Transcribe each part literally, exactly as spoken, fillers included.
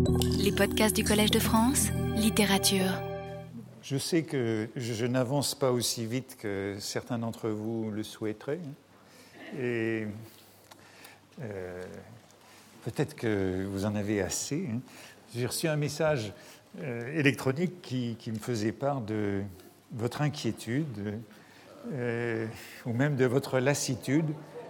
Les podcasts du Collège de France, littérature. Je sais que je n'avance pas aussi vite que certains d'entre vous le souhaiteraient. Et euh, peut-être que vous en avez assez. J'ai reçu un message euh, électronique qui, qui me faisait part de votre inquiétude euh, ou même de votre lassitude.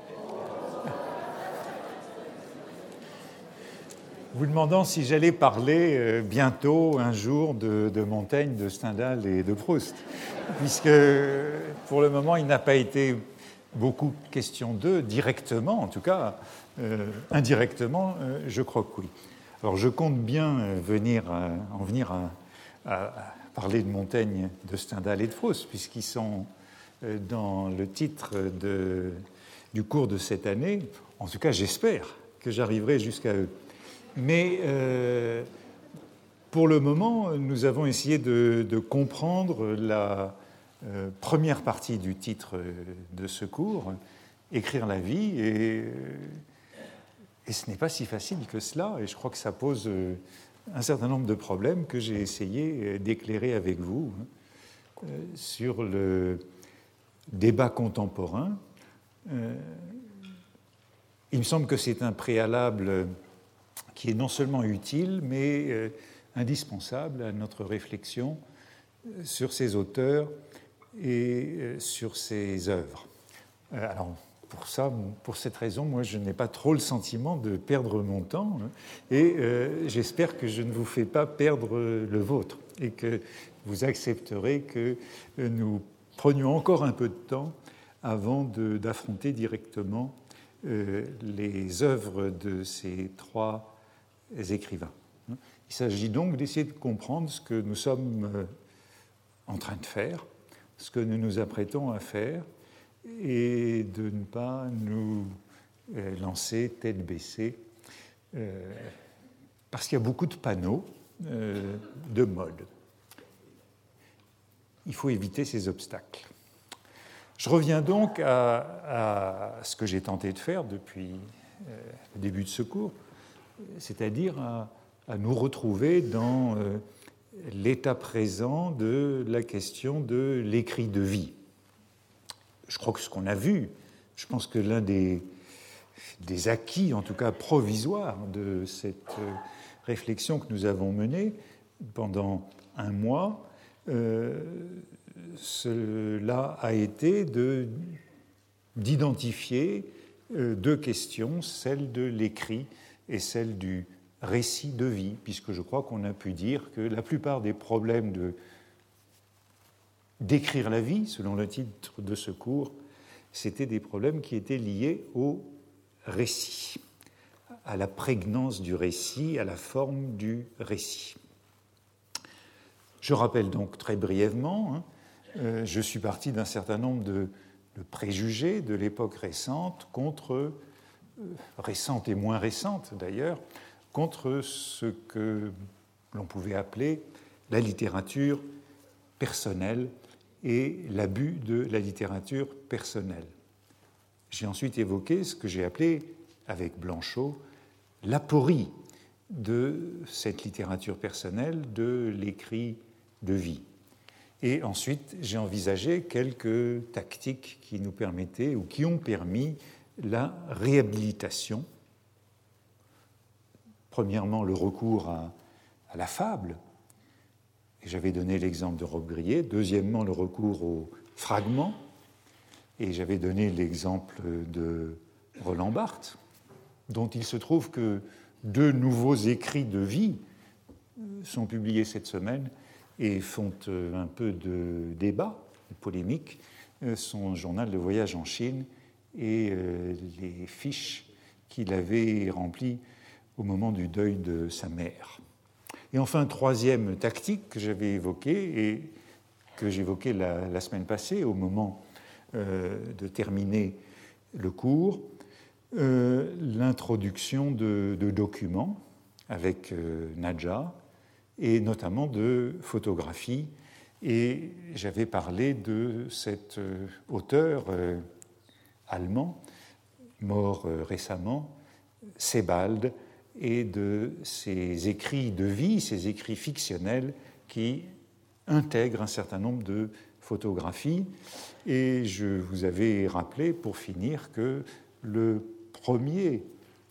Vous demandant si j'allais parler euh, bientôt, un jour, de, de Montaigne, de Stendhal et de Proust, puisque pour le moment, il n'a pas été beaucoup question d'eux, directement en tout cas, euh, indirectement, euh, je crois que oui. Alors je compte bien euh, venir, euh, en venir à, à, à parler de Montaigne, de Stendhal et de Proust, puisqu'ils sont euh, dans le titre de, du cours de cette année. En tout cas, j'espère que j'arriverai jusqu'à eux. Mais euh, pour le moment, nous avons essayé de, de comprendre la euh, première partie du titre de ce cours, Écrire la vie, et, et ce n'est pas si facile que cela, et je crois que ça pose un certain nombre de problèmes que j'ai essayé d'éclairer avec vous euh, sur le débat contemporain. Euh, il me semble que c'est un préalable qui est non seulement utile, mais euh, indispensable à notre réflexion sur ces auteurs et euh, sur ces œuvres. Euh, alors, pour ça, pour cette raison, moi, je n'ai pas trop le sentiment de perdre mon temps, hein, et euh, j'espère que je ne vous fais pas perdre le vôtre, et que vous accepterez que nous prenions encore un peu de temps avant de, d'affronter directement euh, les œuvres de ces trois écrivains. Il s'agit donc d'essayer de comprendre ce que nous sommes en train de faire, ce que nous nous apprêtons à faire, et de ne pas nous lancer tête baissée, parce qu'il y a beaucoup de panneaux de mode. Il faut éviter ces obstacles. Je reviens donc à, à ce que j'ai tenté de faire depuis le début de ce cours, c'est-à-dire à, à nous retrouver dans euh, l'état présent de la question de l'écrit de vie. Je crois que ce qu'on a vu, je pense que l'un des, des acquis, en tout cas provisoires, de cette euh, réflexion que nous avons menée pendant un mois, euh, cela a été de, d'identifier euh, deux questions, celle de l'écrit et celle du récit de vie, puisque je crois qu'on a pu dire que la plupart des problèmes de, d'écrire la vie, selon le titre de ce cours, c'était des problèmes qui étaient liés au récit, à la prégnance du récit, à la forme du récit. Je rappelle donc très brièvement, hein, euh, je suis parti d'un certain nombre de, de préjugés de l'époque récente contre récente et moins récente d'ailleurs, contre ce que l'on pouvait appeler la littérature personnelle et l'abus de la littérature personnelle. J'ai ensuite évoqué ce que j'ai appelé, avec Blanchot, l'aporie de cette littérature personnelle, de l'écrit de vie. Et ensuite, j'ai envisagé quelques tactiques qui nous permettaient ou qui ont permis la réhabilitation. Premièrement, le recours à, à la fable, et j'avais donné l'exemple de Robbe-Grillet. Deuxièmement, le recours aux fragments, et j'avais donné l'exemple de Roland Barthes, dont il se trouve que deux nouveaux écrits de vie sont publiés cette semaine et font un peu de débat, de polémique, son journal de voyage en Chine et euh, les fiches qu'il avait remplies au moment du deuil de sa mère. Et enfin, troisième tactique que j'avais évoquée et que j'évoquais la, la semaine passée au moment euh, de terminer le cours, euh, l'introduction de, de documents avec euh, Nadja et notamment de photographies. Et j'avais parlé de cet euh, auteur euh, allemand, mort euh, récemment, Sebald, et de ces écrits de vie, ces écrits fictionnels qui intègrent un certain nombre de photographies. Et je vous avais rappelé, pour finir, que le premier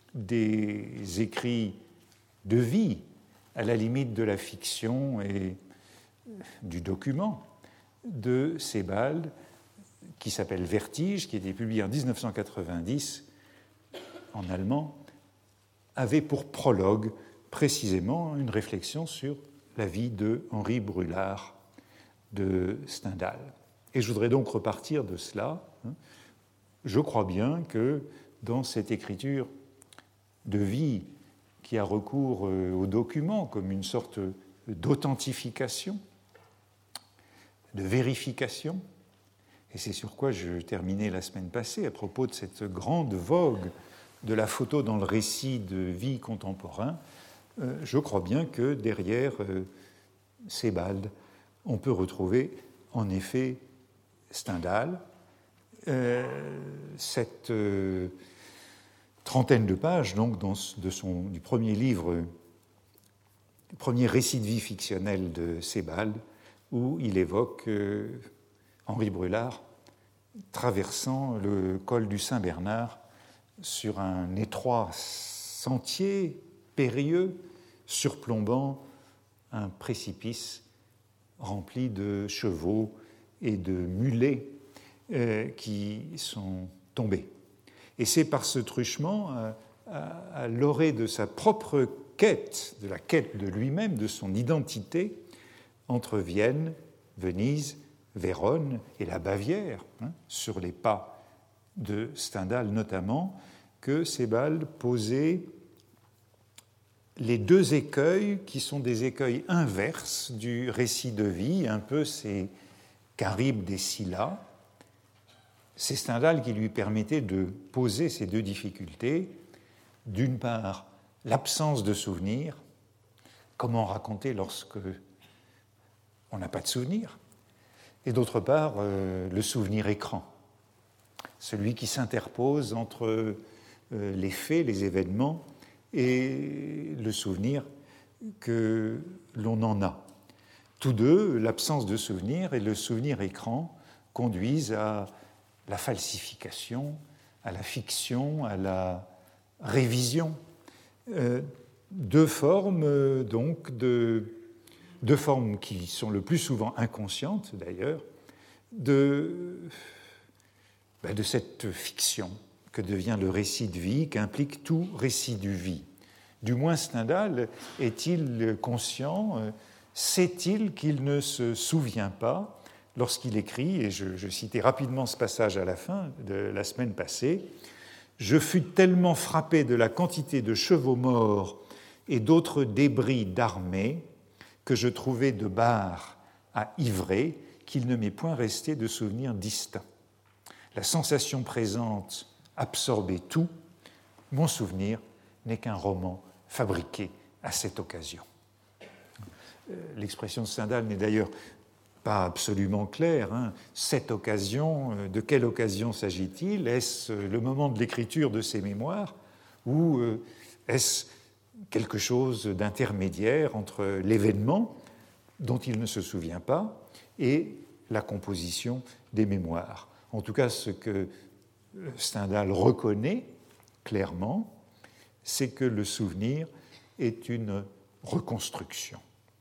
des écrits de vie, à la limite de la fiction et du document, de Sebald, qui s'appelle Vertige, qui a été publié en dix-neuf cent quatre-vingt-dix en allemand, avait pour prologue précisément une réflexion sur la vie de Henri Brulard de Stendhal. Et je voudrais donc repartir de cela. Je crois bien que dans cette écriture de vie qui a recours au document comme une sorte d'authentification, de vérification, et c'est sur quoi je terminais la semaine passée à propos de cette grande vogue de la photo dans le récit de vie contemporain, euh, je crois bien que derrière euh, Sebald, on peut retrouver en effet Stendhal. Euh, cette euh, trentaine de pages donc, dans, de son, du premier livre, du premier récit de vie fictionnel de Sebald, où il évoque euh, Henri Brulard traversant le col du Saint-Bernard sur un étroit sentier périlleux surplombant un précipice rempli de chevaux et de mulets euh, qui sont tombés. Et c'est par ce truchement, à, à, à l'orée de sa propre quête, de la quête de lui-même, de son identité, entre Vienne, Venise, Vérone et la Bavière, hein, sur les pas de Stendhal notamment, que Sebald posait les deux écueils qui sont des écueils inverses du récit de vie, un peu ces Charybdes des Scylla. C'est Stendhal qui lui permettait de poser ces deux difficultés. D'une part, l'absence de souvenirs. Comment raconter lorsque on n'a pas de souvenirs ? Et d'autre part, euh, le souvenir écran, celui qui s'interpose entre euh, les faits, les événements et le souvenir que l'on en a. Tous deux, l'absence de souvenir et le souvenir écran, conduisent à la falsification, à la fiction, à la révision. Euh, deux formes, euh, donc, de... deux formes qui sont le plus souvent inconscientes, d'ailleurs, de, ben de cette fiction que devient le récit de vie, qu'implique tout récit de vie. Du moins, Stendhal est-il conscient, sait-il qu'il ne se souvient pas lorsqu'il écrit, et je, je citais rapidement ce passage à la fin de la semaine passée, « Je fus tellement frappé de la quantité de chevaux morts et d'autres débris d'armée que je trouvais de barres à ivrer, qu'il ne m'est point resté de souvenirs distincts. La sensation présente absorbait tout. Mon souvenir n'est qu'un roman fabriqué à cette occasion. » L'expression de Stendhal n'est d'ailleurs pas absolument claire. Hein. Cette occasion, de quelle occasion s'agit-il ? Est-ce le moment de l'écriture de ses mémoires ou est-ce quelque chose d'intermédiaire entre l'événement dont il ne se souvient pas et la composition des mémoires. En tout cas, ce que Stendhal reconnaît clairement, c'est que le souvenir est une reconstruction.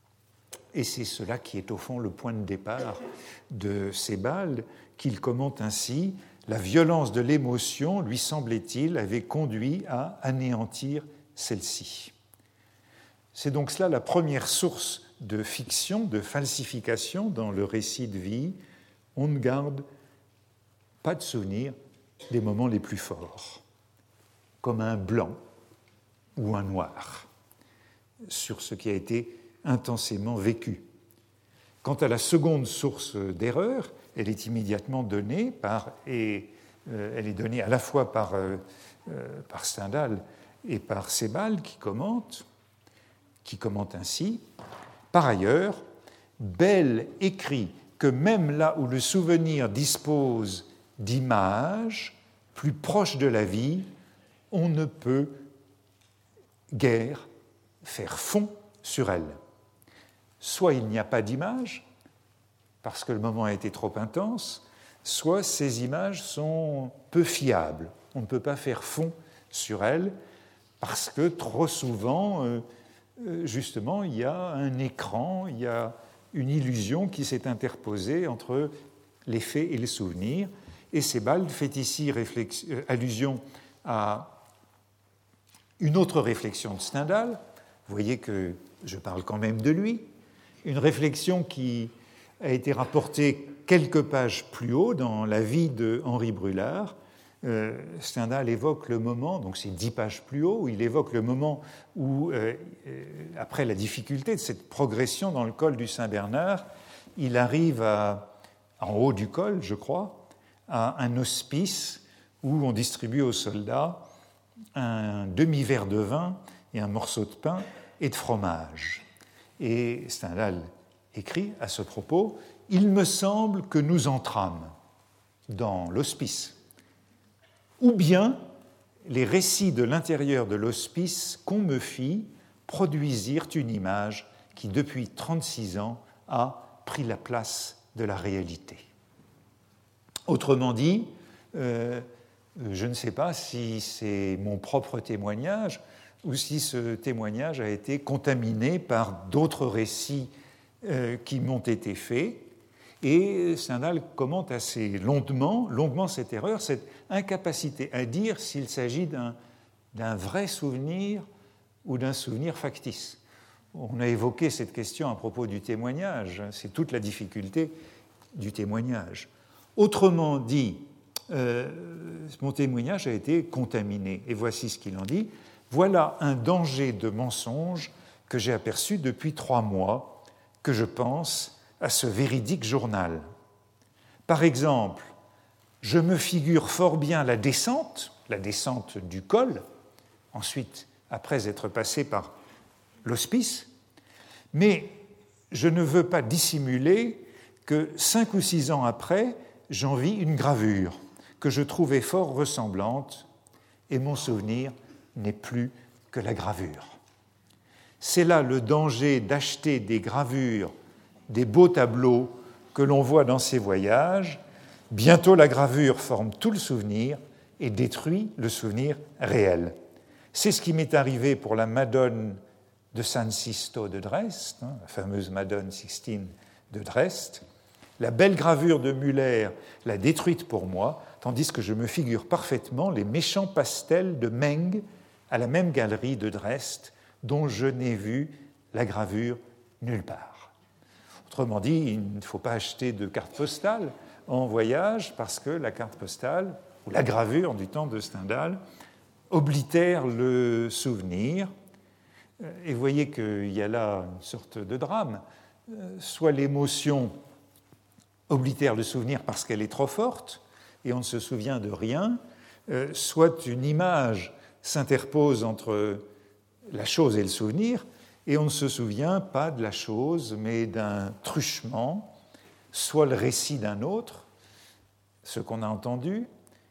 Et c'est cela qui est au fond le point de départ de Sebald, qu'il commente ainsi « La violence de l'émotion, lui semblait-il, avait conduit à anéantir celle-ci. » C'est donc cela la première source de fiction, de falsification dans le récit de vie. On ne garde pas de souvenir des moments les plus forts, comme un blanc ou un noir, sur ce qui a été intensément vécu. Quant à la seconde source d'erreur, elle est immédiatement donnée par, et euh, elle est donnée à la fois par, euh, euh, par Stendhal et par Sebald qui commente, qui commente ainsi. Par ailleurs, Bell écrit que même là où le souvenir dispose d'images plus proches de la vie, on ne peut guère faire fond sur elle. Soit il n'y a pas d'image, parce que le moment a été trop intense, soit ces images sont peu fiables. On ne peut pas faire fond sur elles, parce que trop souvent, euh, justement, il y a un écran, il y a une illusion qui s'est interposée entre les faits et les souvenirs. Et Sebald fait ici réflex- euh, allusion à une autre réflexion de Stendhal. Vous voyez que je parle quand même de lui. Une réflexion qui a été rapportée quelques pages plus haut dans La vie de Henri Brulard. Euh, Stendhal évoque le moment, donc c'est dix pages plus haut, où il évoque le moment où, euh, euh, après la difficulté de cette progression dans le col du Saint-Bernard, il arrive à, en haut du col, je crois, à un hospice où on distribue aux soldats un demi-verre de vin et un morceau de pain et de fromage. Et Stendhal écrit à ce propos « Il me semble que nous entrâmes dans l'hospice, ou bien les récits de l'intérieur de l'hospice qu'on me fit produisirent une image qui, depuis trente-six ans, a pris la place de la réalité. » Autrement dit, euh, je ne sais pas si c'est mon propre témoignage ou si ce témoignage a été contaminé par d'autres récits euh, qui m'ont été faits. Et Stendhal commente assez longuement, longuement cette erreur, cette incapacité à dire s'il s'agit d'un, d'un vrai souvenir ou d'un souvenir factice. On a évoqué cette question à propos du témoignage, c'est toute la difficulté du témoignage. Autrement dit, euh, mon témoignage a été contaminé, et voici ce qu'il en dit. Voilà un danger de mensonge que j'ai aperçu depuis trois mois, que je pense à ce véridique journal. Par exemple, je me figure fort bien la descente, la descente du col, ensuite, après être passé par l'hospice, mais je ne veux pas dissimuler que cinq ou six ans après, j'en vis une gravure que je trouvais fort ressemblante, et mon souvenir n'est plus que la gravure. C'est là le danger d'acheter des gravures, des beaux tableaux que l'on voit dans ces voyages. Bientôt la gravure forme tout le souvenir et détruit le souvenir réel. C'est ce qui m'est arrivé pour la Madone de San Sisto de Dresde, hein, la fameuse Madone Sixtine de Dresde. La belle gravure de Müller l'a détruite pour moi, tandis que je me figure parfaitement les méchants pastels de Meng à la même galerie de Dresde, dont je n'ai vu la gravure nulle part. Autrement dit, il ne faut pas acheter de carte postale en voyage parce que la carte postale, ou la gravure du temps de Stendhal, oblitère le souvenir. Et vous voyez qu'il y a là une sorte de drame. Soit l'émotion oblitère le souvenir parce qu'elle est trop forte et on ne se souvient de rien, soit une image s'interpose entre la chose et le souvenir, et on ne se souvient pas de la chose, mais d'un truchement, soit le récit d'un autre, ce qu'on a entendu,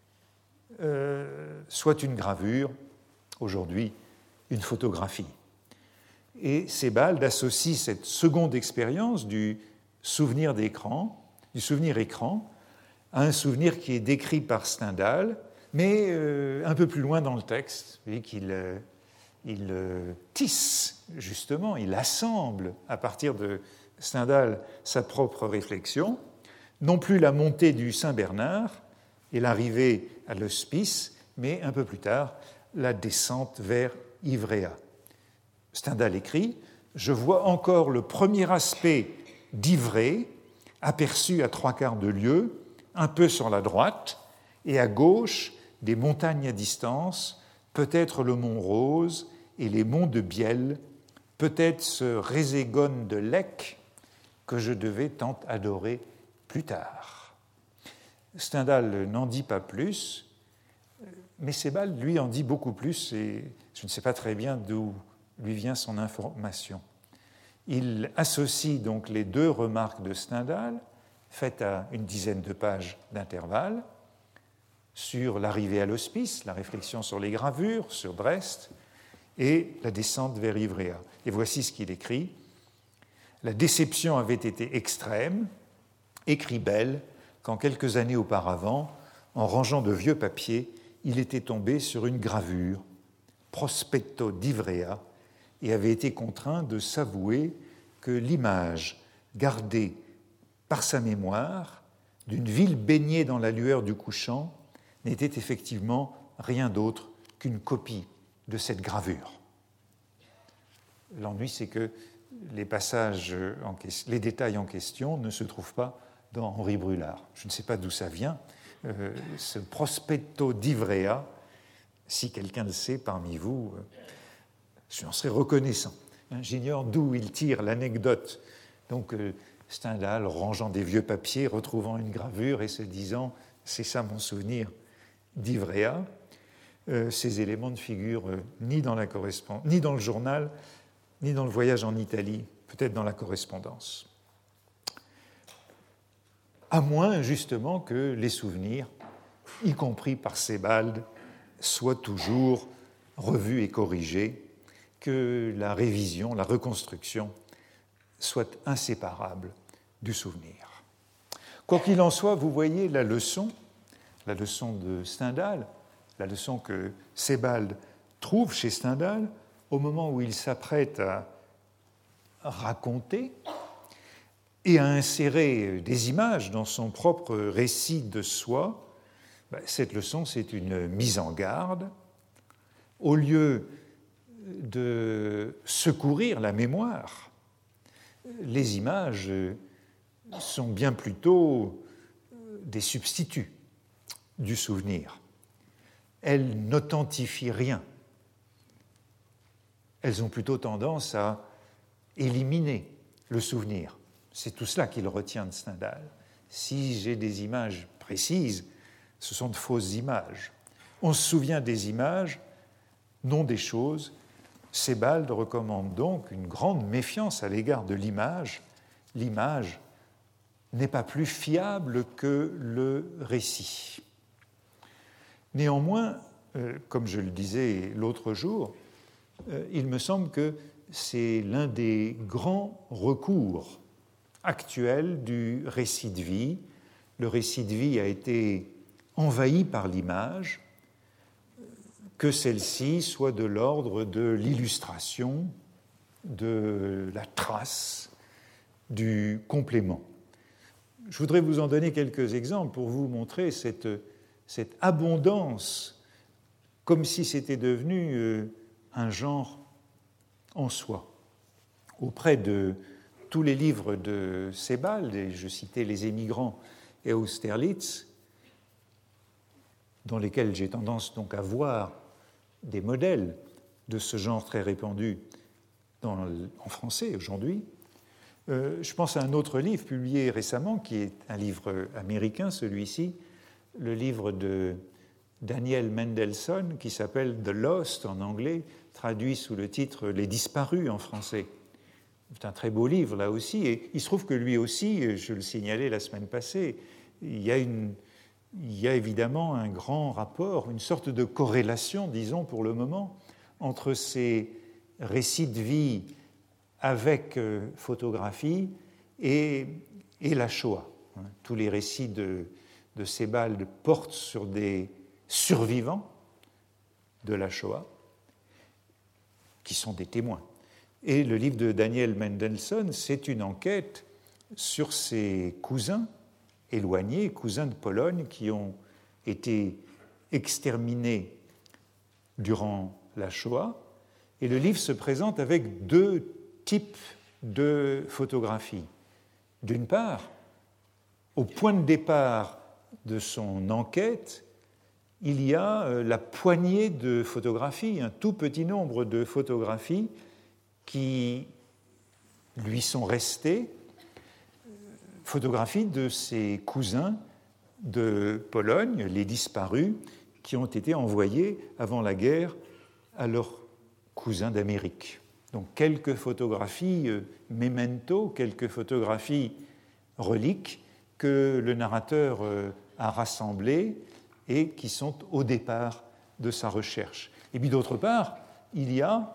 euh, soit une gravure, aujourd'hui une photographie. Et Sebald associe cette seconde expérience du souvenir d'écran, du souvenir écran, à un souvenir qui est décrit par Stendhal, mais euh, un peu plus loin dans le texte, vous voyez qu'il euh, il, euh, tisse, justement, il assemble à partir de Stendhal sa propre réflexion, non plus la montée du Saint-Bernard et l'arrivée à l'hospice, mais un peu plus tard, la descente vers Ivrea. Stendhal écrit « Je vois encore le premier aspect d'Ivrea, aperçu à trois quarts de lieue, un peu sur la droite, et à gauche, des montagnes à distance, peut-être le mont Rose et les monts de Bielle, peut-être ce Réségone de Lec que je devais tant adorer plus tard. » Stendhal n'en dit pas plus, mais Sebald, lui, en dit beaucoup plus, et je ne sais pas très bien d'où lui vient son information. Il associe donc les deux remarques de Stendhal, faites à une dizaine de pages d'intervalle, sur l'arrivée à l'hospice, la réflexion sur les gravures, sur Dresde, et la descente vers Ivrea. Et voici ce qu'il écrit. La déception avait été extrême, écrit Bell, quand quelques années auparavant, en rangeant de vieux papiers, il était tombé sur une gravure, Prospetto d'Ivrea, et avait été contraint de s'avouer que l'image gardée par sa mémoire d'une ville baignée dans la lueur du couchant n'était effectivement rien d'autre qu'une copie de cette gravure. L'ennui, c'est que les passages, en, les détails en question ne se trouvent pas dans Henri Brulard. Je ne sais pas d'où ça vient. Euh, ce Prospetto d'Ivrea, si quelqu'un le sait parmi vous, euh, je en serais reconnaissant. J'ignore d'où il tire l'anecdote. Donc, euh, Stendhal, rangeant des vieux papiers, retrouvant une gravure et se disant « c'est ça mon souvenir d'Ivrea ». Euh, ces éléments ne figurent euh, ni dans la correspondance, ni dans le journal, ni dans le voyage en Italie, peut-être dans la correspondance. À moins, justement, que les souvenirs, y compris par Sebald, soient toujours revus et corrigés, que la révision, la reconstruction soit inséparable du souvenir. Quoi qu'il en soit, vous voyez la leçon, la leçon de Stendhal, la leçon que Sebald trouve chez Stendhal au moment où il s'apprête à raconter et à insérer des images dans son propre récit de soi. Cette leçon, c'est une mise en garde. Au lieu de secourir la mémoire, les images sont bien plutôt des substituts du souvenir. Elles n'authentifient rien. Elles ont plutôt tendance à éliminer le souvenir. C'est tout cela qu'il retient de Stendhal. Si j'ai des images précises, ce sont de fausses images. On se souvient des images, non des choses. Sebald recommande donc une grande méfiance à l'égard de l'image. L'image n'est pas plus fiable que le récit. Néanmoins, euh, comme je le disais l'autre jour, euh, il me semble que c'est l'un des grands recours actuels du récit de vie. Le récit de vie a été envahi par l'image, que celle-ci soit de l'ordre de l'illustration, de la trace, du complément. Je voudrais vous en donner quelques exemples pour vous montrer cette, cette abondance, comme si c'était devenu un genre en soi. Auprès de tous les livres de Sebald, et je citais Les Émigrants et Austerlitz, dans lesquels j'ai tendance donc à voir des modèles de ce genre très répandu dans, en français aujourd'hui. Euh, je pense à un autre livre publié récemment, qui est un livre américain, celui-ci, le livre de Daniel Mendelsohn, qui s'appelle « The Lost » en anglais, traduit sous le titre « Les disparus » en français. C'est un très beau livre, là aussi, et il se trouve que lui aussi, je le signalais la semaine passée, il y a une... Il y a évidemment un grand rapport, une sorte de corrélation, disons pour le moment, entre ces récits de vie avec euh, photographie et, et la Shoah. Tous les récits de, de Sebald portent sur des survivants de la Shoah, qui sont des témoins. Et le livre de Daniel Mendelsohn, c'est une enquête sur ses cousins éloignés, cousins de Pologne, qui ont été exterminés durant la Shoah. Et le livre se présente avec deux types de photographies. D'une part, au point de départ de son enquête, il y a la poignée de photographies, un tout petit nombre de photographies qui lui sont restées, photographies de ses cousins de Pologne, les disparus, qui ont été envoyés avant la guerre à leurs cousins d'Amérique. Donc quelques photographies euh, memento, quelques photographies reliques que le narrateur euh, a rassemblées et qui sont au départ de sa recherche. Et puis d'autre part, il y a,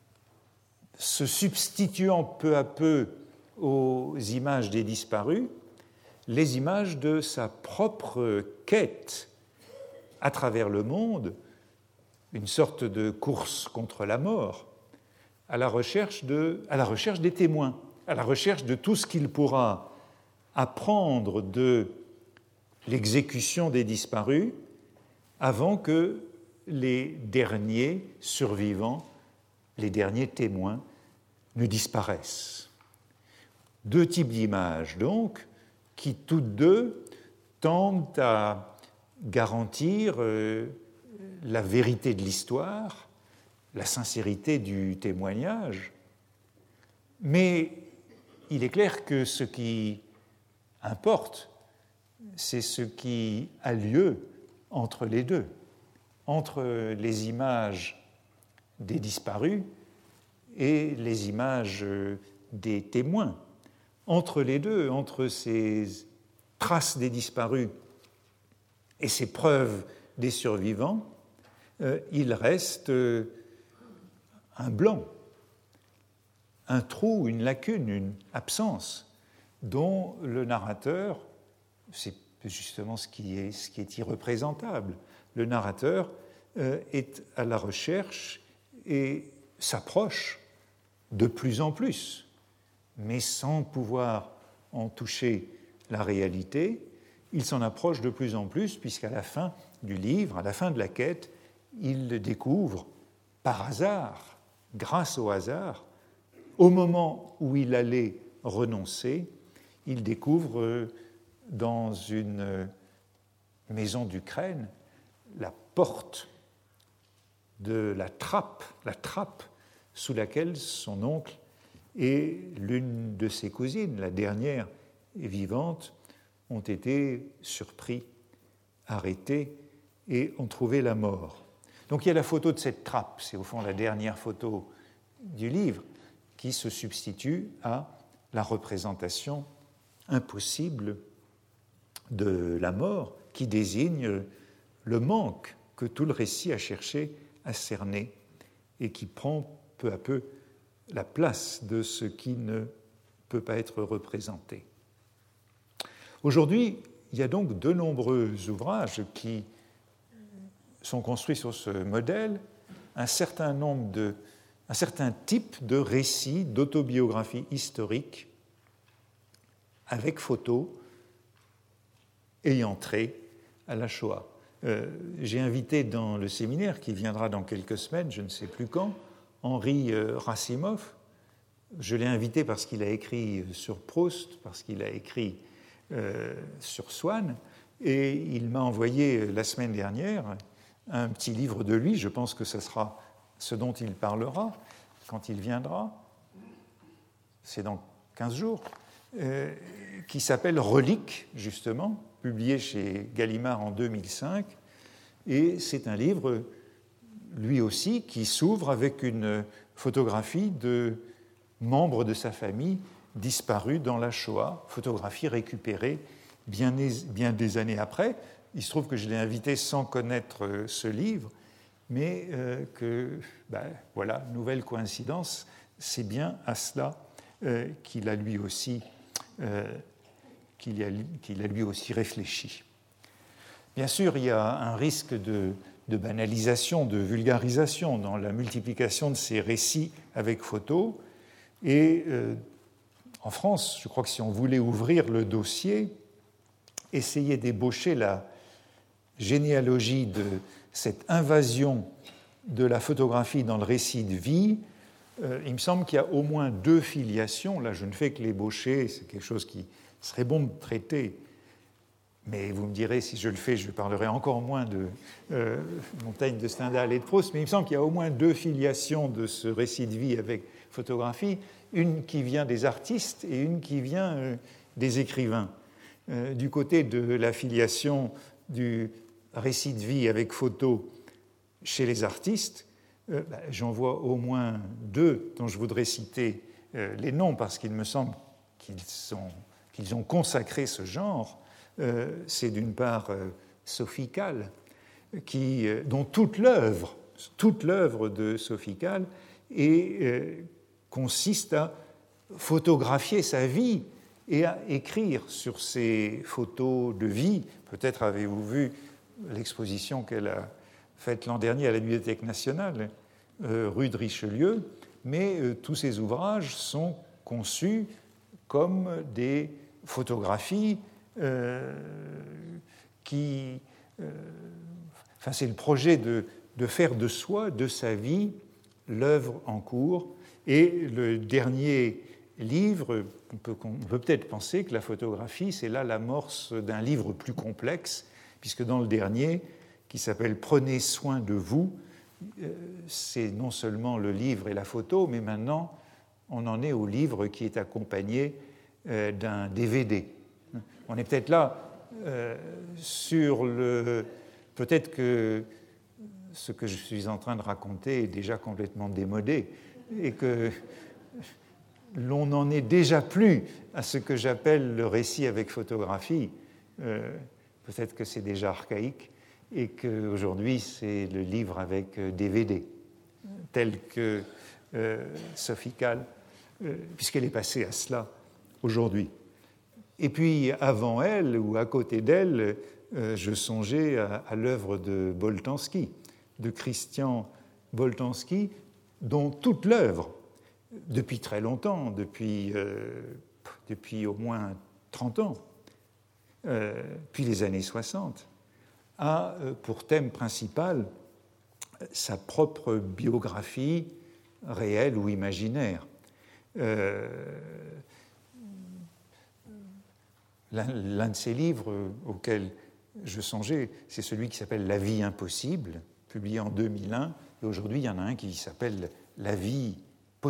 se substituant peu à peu aux images des disparus, les images de sa propre quête à travers le monde, une sorte de course contre la mort, à la recherche, de, à la recherche des témoins, à la recherche de tout ce qu'il pourra apprendre de l'exécution des disparus avant que les derniers survivants, les derniers témoins, ne disparaissent. Deux types d'images, donc, qui toutes deux tendent à garantir euh, la vérité de l'histoire, la sincérité du témoignage, mais il est clair que ce qui importe, c'est ce qui a lieu entre les deux, entre les images des disparus et les images des témoins. Entre les deux, entre ces traces des disparus et ces preuves des survivants, euh, il reste euh, un blanc, un trou, une lacune, une absence dont le narrateur, c'est justement ce qui est, ce qui est irreprésentable, le narrateur euh, est à la recherche et s'approche de plus en plus, mais sans pouvoir en toucher la réalité, il s'en approche de plus en plus, puisqu'à la fin du livre, à la fin de la quête, il découvre, par hasard, grâce au hasard, au moment où il allait renoncer, il découvre dans une maison d'Ukraine la porte de la trappe, la trappe sous laquelle son oncle et l'une de ses cousines, la dernière vivante, ont été surpris, arrêtés et ont trouvé la mort. Donc il y a la photo de cette trappe, c'est au fond la dernière photo du livre, qui se substitue à la représentation impossible de la mort, qui désigne le manque que tout le récit a cherché à cerner et qui prend peu à peu la place de ce qui ne peut pas être représenté. Aujourd'hui, il y a donc de nombreux ouvrages qui sont construits sur ce modèle, un certain nombre de, un certain type de récits d'autobiographie historique avec photos ayant trait à la Shoah. Euh, j'ai invité dans le séminaire, qui viendra dans quelques semaines, je ne sais plus quand, Henri euh, Rassimov. Je l'ai invité parce qu'il a écrit sur Proust, parce qu'il a écrit euh, sur Swann, et il m'a envoyé la semaine dernière un petit livre de lui, je pense que ce sera ce dont il parlera quand il viendra, c'est dans quinze jours, euh, qui s'appelle Reliques, justement, publié chez Gallimard en deux mille cinq, et c'est un livre, lui aussi, qui s'ouvre avec une photographie de membres de sa famille disparus dans la Shoah, photographie récupérée bien, bien des années après. Il se trouve que je l'ai invité sans connaître ce livre, mais euh, que, ben, voilà, nouvelle coïncidence, c'est bien à cela euh, qu'il a lui aussi, euh, qu'il a, qu'il a lui aussi réfléchi. Bien sûr, il y a un risque de, de banalisation, de vulgarisation dans la multiplication de ces récits avec photos. Et euh, en France, je crois que si on voulait ouvrir le dossier, essayer d'ébaucher la généalogie de cette invasion de la photographie dans le récit de vie, euh, il me semble qu'il y a au moins deux filiations. Là, je ne fais que l'ébaucher, c'est quelque chose qui serait bon de traiter. Mais vous me direz, si je le fais, je parlerai encore moins de euh, Montaigne, de Stendhal et de Proust, mais il me semble qu'il y a au moins deux filiations de ce récit de vie avec photographie, une qui vient des artistes et une qui vient euh, des écrivains. Euh, du côté de la filiation du récit de vie avec photo chez les artistes, euh, ben, j'en vois au moins deux dont je voudrais citer euh, les noms parce qu'il me semble qu'ils, sont, qu'ils ont consacré ce genre. Euh, c'est d'une part euh, Sophie Calle, qui, euh, dont toute l'œuvre toute l'œuvre de Sophie Calle et euh, consiste à photographier sa vie et à écrire sur ces photos de vie. Peut-être avez-vous vu l'exposition qu'elle a faite l'an dernier à la Bibliothèque nationale, euh, rue de Richelieu, mais euh, tous ces ouvrages sont conçus comme des photographies euh, qui... Euh, enfin, c'est le projet de, de faire de soi, de sa vie, l'œuvre en cours. Et le dernier livre, on peut, on peut peut-être penser que la photographie, c'est là l'amorce d'un livre plus complexe, puisque dans le dernier, qui s'appelle « Prenez soin de vous », c'est non seulement le livre et la photo, mais maintenant, on en est au livre qui est accompagné d'un D V D. On est peut-être là euh, sur le... Peut-être que ce que je suis en train de raconter est déjà complètement démodé et que l'on n'en est déjà plus à ce que j'appelle le récit avec photographie. Euh, peut-être que c'est déjà archaïque et qu'aujourd'hui, c'est le livre avec D V D, tel que euh, Sophie Calle, euh, puisqu'elle est passée à cela aujourd'hui. Et puis, avant elle, ou à côté d'elle, euh, je songeais à, à l'œuvre de Boltanski, de Christian Boltanski, dont toute l'œuvre, depuis très longtemps, depuis, euh, depuis au moins trente ans, euh, puis les années soixante, a pour thème principal sa propre biographie réelle ou imaginaire. Euh, l'un, l'un de ses livres auxquels je songeais, c'est celui qui s'appelle « La vie impossible », publié en deux mille un, et aujourd'hui il y en a un qui s'appelle « La vie possible ».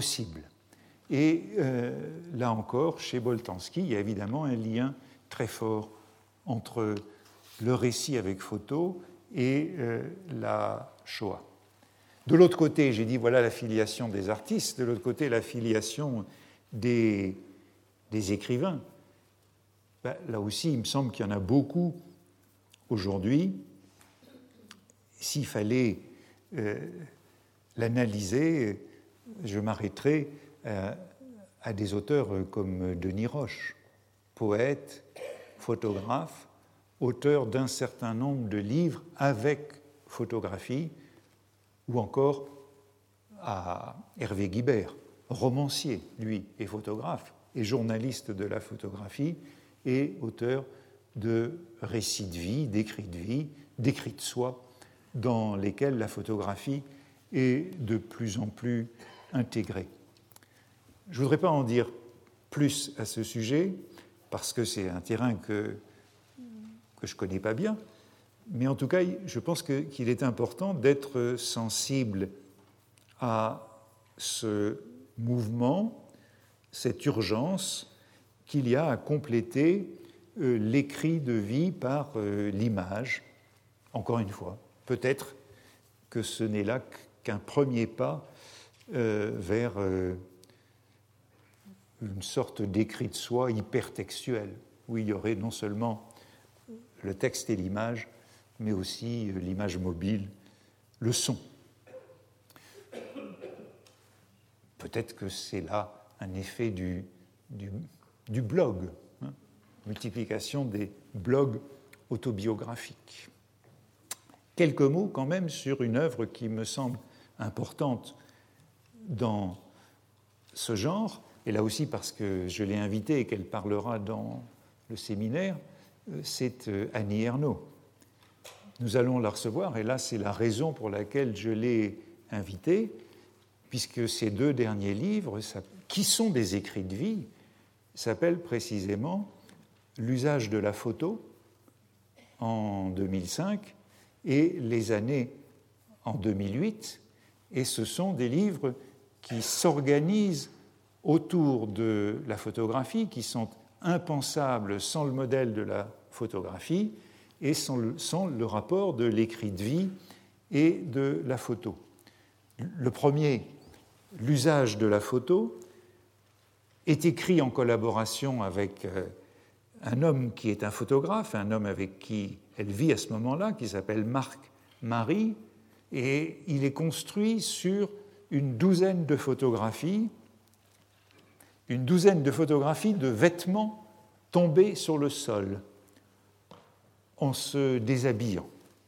Et euh, là encore, chez Boltanski, il y a évidemment un lien très fort entre le récit avec photo et euh, la Shoah. De l'autre côté, j'ai dit voilà la filiation des artistes, de l'autre côté, la filiation des, des écrivains. Ben, là aussi, il me semble qu'il y en a beaucoup aujourd'hui. S'il fallait euh, l'analyser, je m'arrêterai à, à des auteurs comme Denis Roche, poète, photographe, auteur d'un certain nombre de livres avec photographie, ou encore à Hervé Guibert, romancier, lui, et photographe, et journaliste de la photographie, et auteur de récits de vie, d'écrits de vie, d'écrits de soi, dans lesquels la photographie est de plus en plus intégrée. Je ne voudrais pas en dire plus à ce sujet, parce que c'est un terrain que que je ne connais pas bien, mais en tout cas, je pense que, qu'il est important d'être sensible à ce mouvement, cette urgence qu'il y a à compléter euh, l'écrit de vie par euh, l'image. Encore une fois, peut-être que ce n'est là qu'un premier pas euh, vers euh, une sorte d'écrit de soi hypertextuel, où il y aurait non seulement le texte et l'image, mais aussi l'image mobile, le son. Peut-être que c'est là un effet du, du, du blog, hein, multiplication des blogs autobiographiques. Quelques mots quand même sur une œuvre qui me semble importante dans ce genre, et là aussi parce que je l'ai invitée et qu'elle parlera dans le séminaire, c'est Annie Ernaux. Nous allons la recevoir, et là c'est la raison pour laquelle je l'ai invitée, puisque ces deux derniers livres, qui sont des écrits de vie, s'appellent précisément « L'usage de la photo » en deux mille cinq et « Les années » en deux mille huit, et ce sont des livres qui s'organisent autour de la photographie, qui sont impensables sans le modèle de la photographie et sans le, sans le rapport de l'écrit de vie et de la photo. Le premier, l'usage de la photo, est écrit en collaboration avec un homme qui est un photographe, un homme avec qui elle vit à ce moment-là, qui s'appelle Marc Marie, et il est construit sur une douzaine de photographies, une douzaine de photographies de vêtements tombés sur le sol en se déshabillant.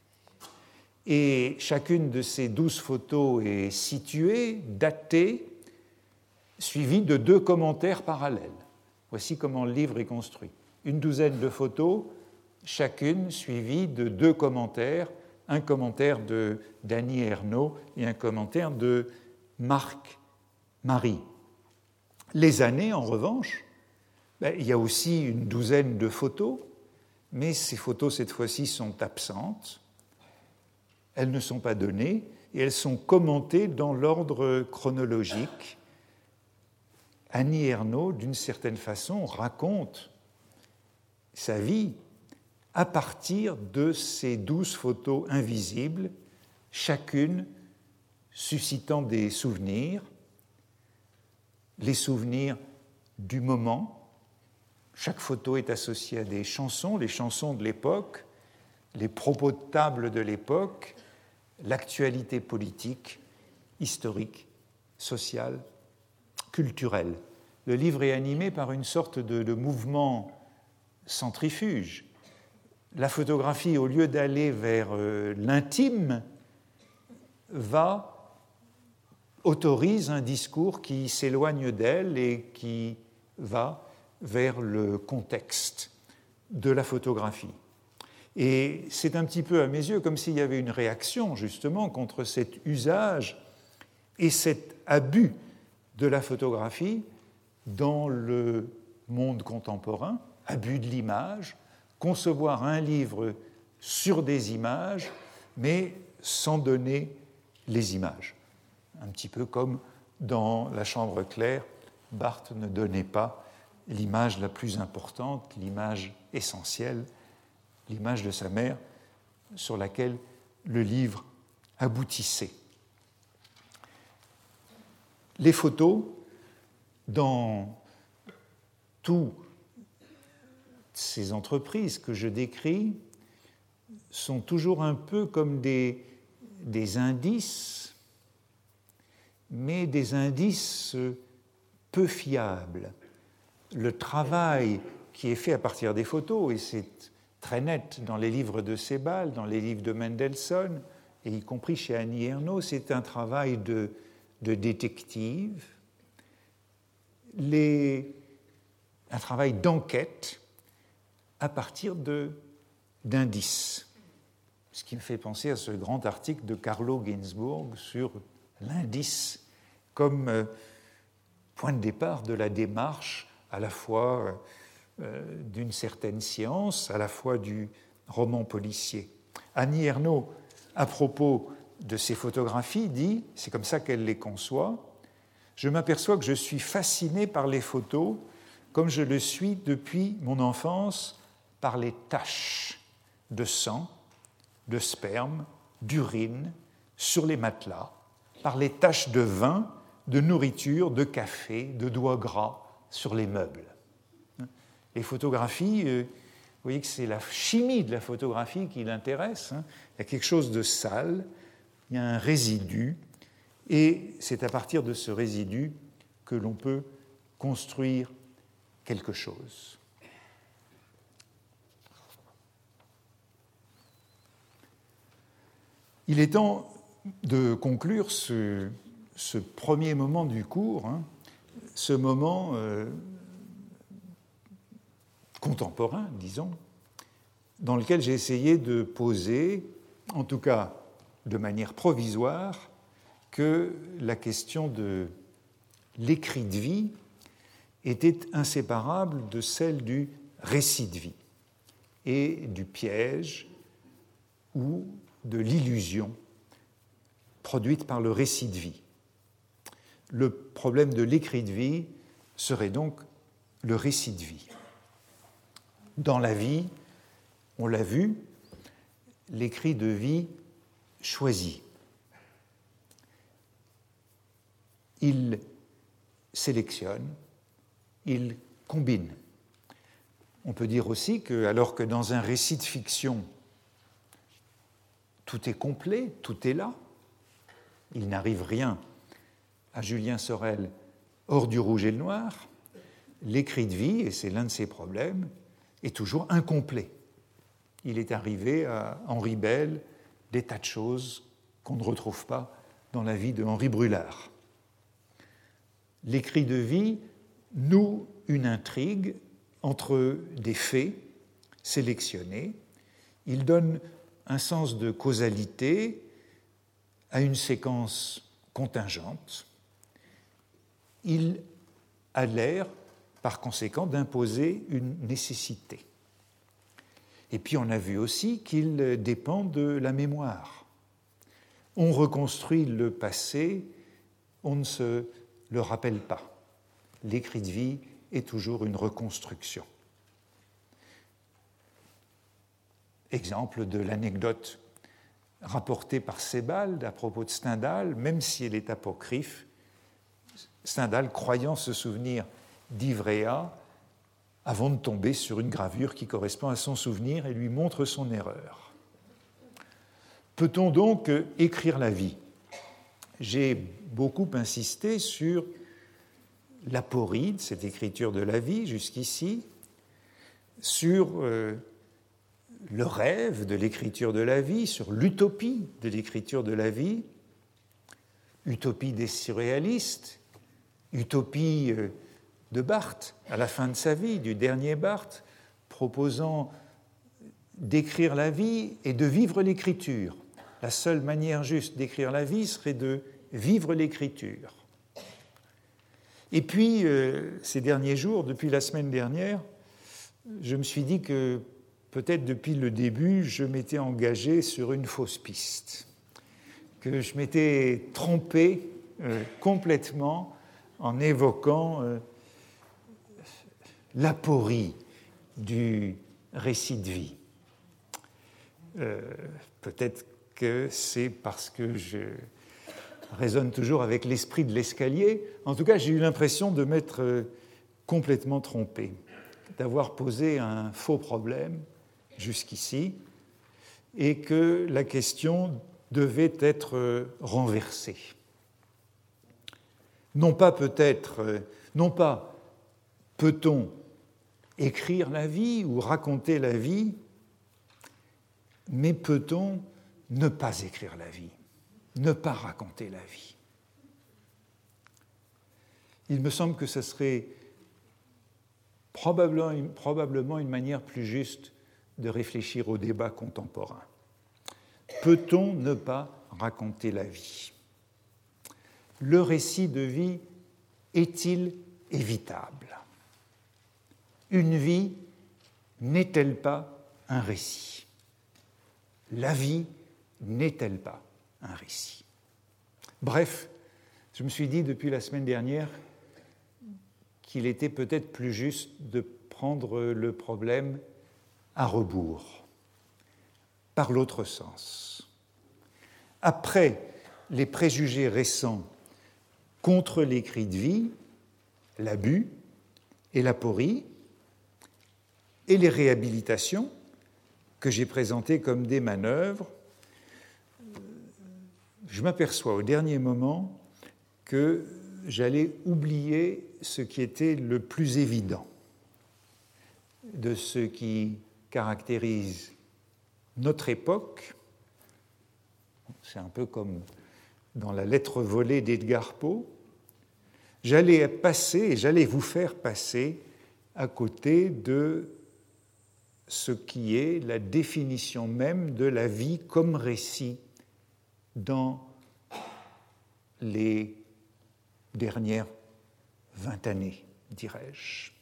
Et chacune de ces douze photos est située, datée, suivie de deux commentaires parallèles. Voici comment le livre est construit. Une douzaine de photos, chacune suivie de deux commentaires, un commentaire de Dany Ernaud et un commentaire de Marc Marie. Les années, en revanche, ben, il y a aussi une douzaine de photos, mais ces photos, cette fois-ci, sont absentes. Elles ne sont pas données et elles sont commentées dans l'ordre chronologique. Annie Ernaux, d'une certaine façon, raconte sa vie à partir de ces douze photos invisibles, chacune suscitant des souvenirs, les souvenirs du moment. Chaque photo est associée à des chansons, les chansons de l'époque, les propos de table de l'époque, l'actualité politique, historique, sociale, culturelle. Le livre est animé par une sorte de, de mouvement centrifuge. La photographie, au lieu d'aller vers euh, l'intime, va, autorise un discours qui s'éloigne d'elle et qui va vers le contexte de la photographie. Et c'est un petit peu, à mes yeux, comme s'il y avait une réaction, justement, contre cet usage et cet abus de la photographie dans le monde contemporain, abus de l'image, concevoir un livre sur des images, mais sans donner les images. Un petit peu comme dans La Chambre claire, Barthes ne donnait pas l'image la plus importante, l'image essentielle, l'image de sa mère sur laquelle le livre aboutissait. Les photos, dans toutes ces entreprises que je décris, sont toujours un peu comme des, des indices, mais des indices peu fiables. Le travail qui est fait à partir des photos, et c'est très net dans les livres de Sebald, dans les livres de Mendelssohn, et y compris chez Annie Ernaux, c'est un travail de, de détective, les, un travail d'enquête à partir de, d'indices. Ce qui me fait penser à ce grand article de Carlo Ginzburg sur l'indice comme euh, point de départ de la démarche à la fois euh, d'une certaine science, à la fois du roman policier. Annie Ernaux, à propos de ces photographies, dit, c'est comme ça qu'elle les conçoit, « Je m'aperçois que je suis fasciné par les photos comme je le suis depuis mon enfance par les taches de sang, de sperme, d'urine sur les matelas, par les taches de vin, de nourriture, de café, de doigts gras sur les meubles. » Les photographies, euh, vous voyez que c'est la chimie de la photographie qui l'intéresse. Hein. Il y a quelque chose de sale, il y a un résidu, et c'est à partir de ce résidu que l'on peut construire quelque chose. Il est temps de conclure ce, ce premier moment du cours, hein, ce moment euh, contemporain, disons, dans lequel j'ai essayé de poser, en tout cas de manière provisoire, que la question de l'écrit de vie était inséparable de celle du récit de vie et du piège ou de l'illusion produite par le récit de vie. Le problème de l'écrit de vie serait donc le récit de vie. Dans la vie, on l'a vu, l'écrit de vie choisit. Il sélectionne, il combine. On peut dire aussi que, alors que dans un récit de fiction, tout est complet, tout est là, il n'arrive rien à Julien Sorel hors du rouge et le noir, l'écrit de vie, et c'est l'un de ses problèmes, est toujours incomplet. Il est arrivé à Henri Belle des tas de choses qu'on ne retrouve pas dans la vie de Henri Brulard. L'écrit de vie noue une intrigue entre des faits sélectionnés. Il donne un sens de causalité à une séquence contingente. Il a l'air, par conséquent, d'imposer une nécessité. Et puis on a vu aussi qu'il dépend de la mémoire. On reconstruit le passé, on ne se le rappelle pas. L'écrit de vie est toujours une reconstruction. Exemple de l'anecdote rapportée par Sebald à propos de Stendhal, même si elle est apocryphe, Stendhal, croyant se souvenir d'Ivrea, avant de tomber sur une gravure qui correspond à son souvenir et lui montre son erreur. Peut-on donc écrire la vie ? J'ai beaucoup insisté sur l'aporie de cette écriture de la vie jusqu'ici, sur euh, le rêve de l'écriture de la vie, sur l'utopie de l'écriture de la vie, utopie des surréalistes, utopie euh, de Barthes, à la fin de sa vie, du dernier Barthes, proposant d'écrire la vie et de vivre l'écriture. La seule manière juste d'écrire la vie serait de vivre l'écriture. Et puis, euh, ces derniers jours, depuis la semaine dernière, je me suis dit que peut-être depuis le début, je m'étais engagé sur une fausse piste, que je m'étais trompé euh, complètement en évoquant euh, l'aporie du récit de vie. Euh, peut-être que c'est parce que je raisonne toujours avec l'esprit de l'escalier. En tout cas, j'ai eu l'impression de m'être complètement trompé, d'avoir posé un faux problème jusqu'ici et que la question devait être renversée. Non pas peut-être, non pas peut-on écrire la vie ou raconter la vie, mais peut-on ne pas écrire la vie, ne pas raconter la vie. Il me semble que ce serait probablement, probablement une manière plus juste de réfléchir au débat contemporain. Peut-on ne pas raconter la vie ? Le récit de vie est-il évitable ? Une vie n'est-elle pas un récit ? La vie n'est-elle pas un récit ? Bref, je me suis dit depuis la semaine dernière qu'il était peut-être plus juste de prendre le problème à rebours, par l'autre sens. Après les préjugés récents contre l'écrit de vie, l'abus et l'aporie, et les réhabilitations que j'ai présentées comme des manœuvres, je m'aperçois au dernier moment que j'allais oublier ce qui était le plus évident de ce qui caractérise notre époque. C'est un peu comme dans la lettre volée d'Edgar Poe. J'allais passer et j'allais vous faire passer à côté de ce qui est la définition même de la vie comme récit dans les dernières vingt années, dirais-je.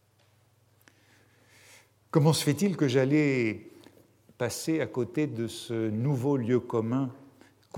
Comment se fait-il que j'allais passer à côté de ce nouveau lieu commun contemporain ?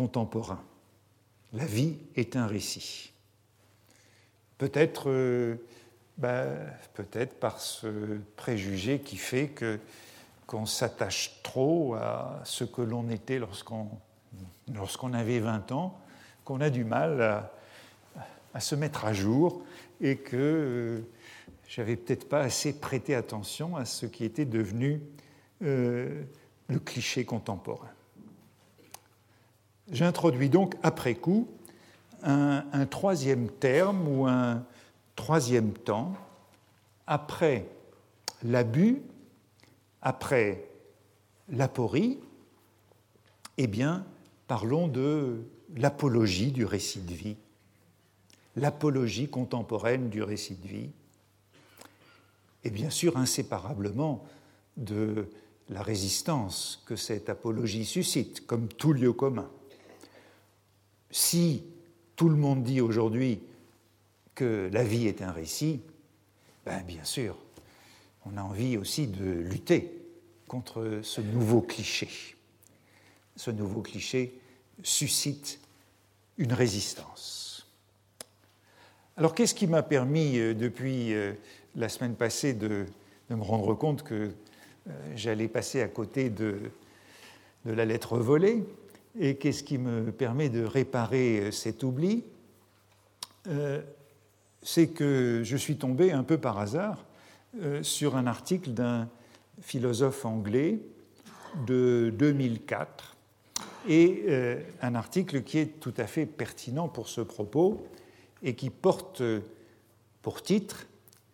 La vie est un récit. Peut-être, euh, ben, peut-être par ce préjugé qui fait que, qu'on s'attache trop à ce que l'on était lorsqu'on, lorsqu'on avait vingt ans, qu'on a du mal à, à se mettre à jour et que euh, j'avais peut-être pas assez prêté attention à ce qui était devenu euh, le cliché contemporain. j'introduis donc après coup un, un troisième terme ou un troisième temps, après l'abus, après l'aporie, eh bien, parlons de l'apologie du récit de vie, l'apologie contemporaine du récit de vie, et bien sûr inséparablement de la résistance que cette apologie suscite, comme tout lieu commun. Si tout le monde dit aujourd'hui que la vie est un récit, ben bien sûr, on a envie aussi de lutter contre ce nouveau cliché. Ce nouveau cliché suscite une résistance. Alors, qu'est-ce qui m'a permis, euh, depuis euh, la semaine passée, de, de me rendre compte que euh, j'allais passer à côté de, de la lettre volée, et qu'est-ce qui me permet de réparer euh, cet oubli? euh, C'est que je suis tombé un peu par hasard euh, sur un article d'un philosophe anglais de deux mille quatre, et euh, un article qui est tout à fait pertinent pour ce propos et qui porte pour titre,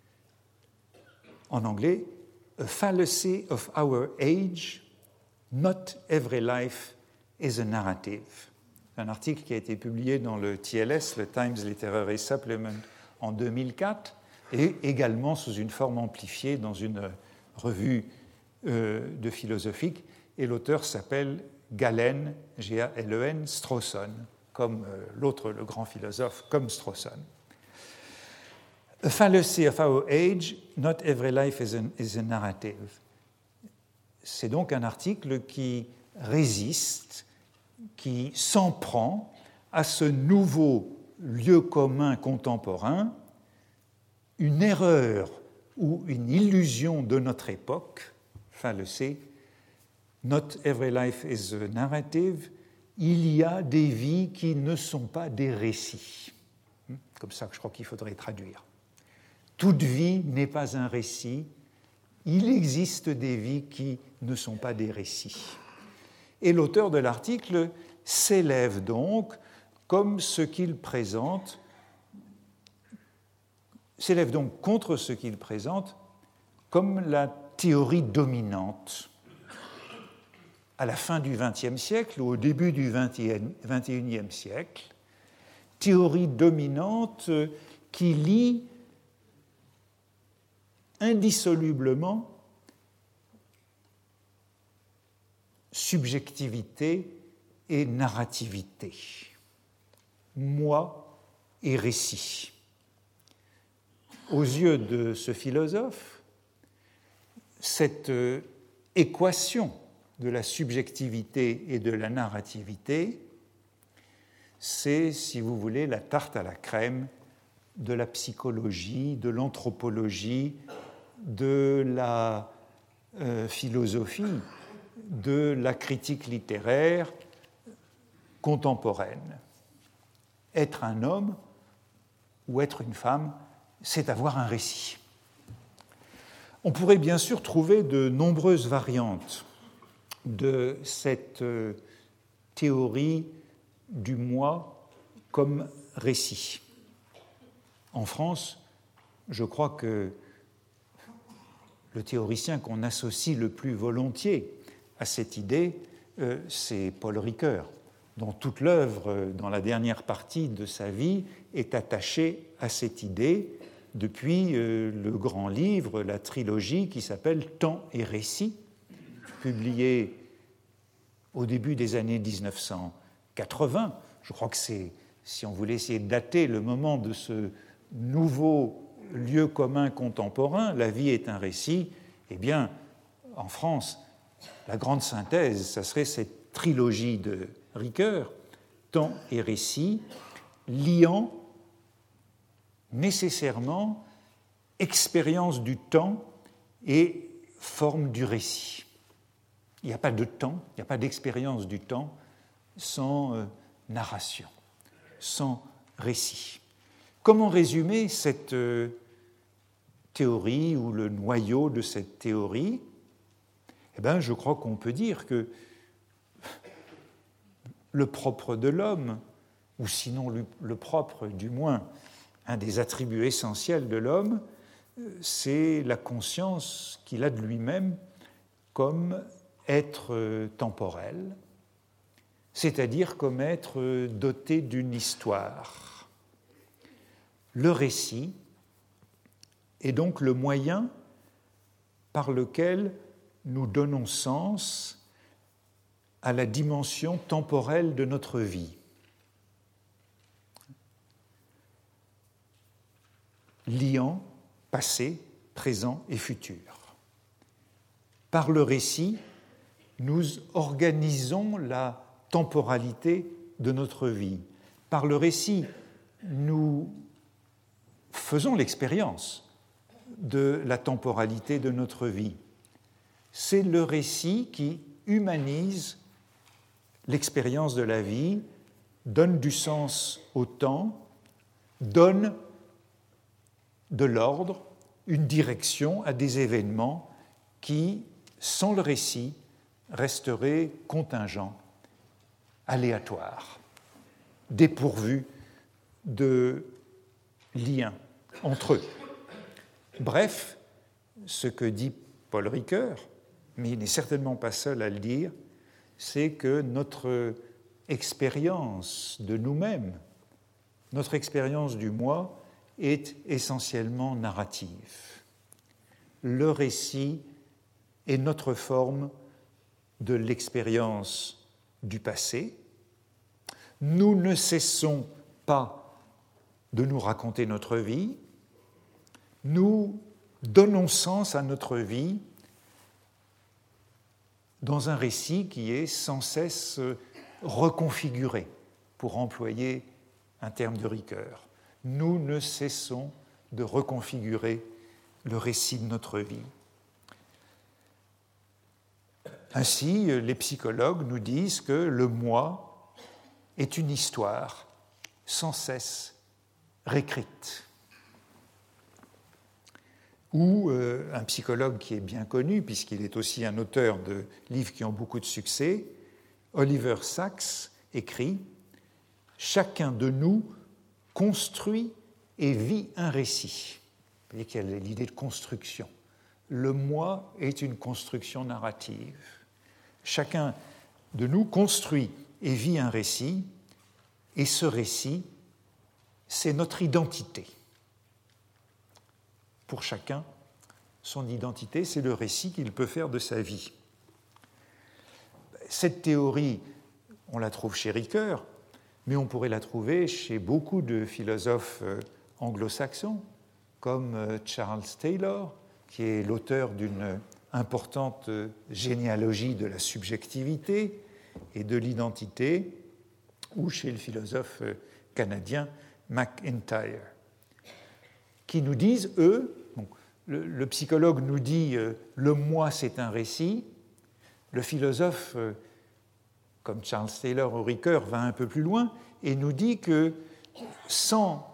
en anglais, « A fallacy of our age, not every life is a narrative ». Un article qui a été publié dans le T L S, le Times Literary Supplement, en deux mille quatre, et également sous une forme amplifiée dans une revue euh, de philosophique, et l'auteur s'appelle Galen, G A L E N, Strawson, comme euh, l'autre, le grand philosophe, comme Strawson. A fallacy of our age, not every life is a, is a narrative. C'est donc un article qui résiste, qui s'en prend à ce nouveau lieu commun contemporain, une erreur ou une illusion de notre époque, fallacy, not every life is a narrative, il y a des vies qui ne sont pas des récits. Comme ça que je crois qu'il faudrait traduire. Toute vie n'est pas un récit, il existe des vies qui ne sont pas des récits. Et l'auteur de l'article s'élève donc comme ce qu'il présente, s'élève donc contre ce qu'il présente comme la théorie dominante. À la fin du vingtième siècle ou au début du vingt et unième siècle, théorie dominante qui lie indissolublement subjectivité et narrativité, moi et récit. Aux yeux de ce philosophe, cette équation de la subjectivité et de la narrativité, c'est, si vous voulez, la tarte à la crème de la psychologie, de l'anthropologie, de la euh, philosophie, de la critique littéraire contemporaine. Être un homme ou être une femme, c'est avoir un récit. On pourrait bien sûr trouver de nombreuses variantes de cette euh, théorie du moi comme récit. En France, je crois que le théoricien qu'on associe le plus volontiers à cette idée, euh, c'est Paul Ricoeur, dont toute l'œuvre, euh, dans la dernière partie de sa vie, est attachée à cette idée depuis euh, le grand livre, la trilogie qui s'appelle « Temps et récit », publié au début des années dix-neuf cent quatre-vingts. Je crois que c'est, si on voulait essayer de dater le moment de ce nouveau lieu commun contemporain, la vie est un récit, eh bien, en France, la grande synthèse, ça serait cette trilogie de Ricoeur, Temps et récit, liant nécessairement expérience du temps et forme du récit. Il n'y a pas de temps, il n'y a pas d'expérience du temps sans euh, narration, sans récit. Comment résumer cette euh, théorie ou le noyau de cette théorie? Eh bien, je crois qu'on peut dire que le propre de l'homme, ou sinon le, le propre, du moins, un des attributs essentiels de l'homme, c'est la conscience qu'il a de lui-même comme être temporel, c'est-à-dire comme être doté d'une histoire. Le récit est donc le moyen par lequel nous donnons sens à la dimension temporelle de notre vie. Liant passé, présent et futur. Par le récit, nous organisons la temporalité de notre vie. Par le récit, nous faisons l'expérience de la temporalité de notre vie. C'est le récit qui humanise l'expérience de la vie, donne du sens au temps, donne de l'ordre, une direction à des événements qui, sans le récit, resteraient contingents, aléatoires, dépourvus de liens entre eux. Bref, ce que dit Paul Ricoeur, mais il n'est certainement pas seul à le dire, c'est que notre expérience de nous-mêmes, notre expérience du moi, est essentiellement narrative. Le récit est notre forme de l'expérience du passé. Nous ne cessons pas de nous raconter notre vie. Nous donnons sens à notre vie dans un récit qui est sans cesse reconfiguré, pour employer un terme de Ricoeur. Nous ne cessons de reconfigurer le récit de notre vie. Ainsi, les psychologues nous disent que le moi est une histoire sans cesse réécrite. Ou euh, un psychologue qui est bien connu, puisqu'il est aussi un auteur de livres qui ont beaucoup de succès, Oliver Sacks écrit « Chacun de nous construit et vit un récit ». Vous voyez qu'il y a l'idée de construction. Le moi est une construction narrative. Chacun de nous construit et vit un récit, et ce récit, c'est notre identité. Pour chacun, son identité, c'est le récit qu'il peut faire de sa vie. Cette théorie, on la trouve chez Ricoeur, mais on pourrait la trouver chez beaucoup de philosophes anglo-saxons, comme Charles Taylor, qui est l'auteur d'une importante généalogie de la subjectivité et de l'identité, ou chez le philosophe canadien MacIntyre, qui nous disent, eux, bon, le, le psychologue nous dit euh, « le moi c'est un récit », le philosophe, euh, comme Charles Taylor ou Ricoeur, va un peu plus loin et nous dit que sans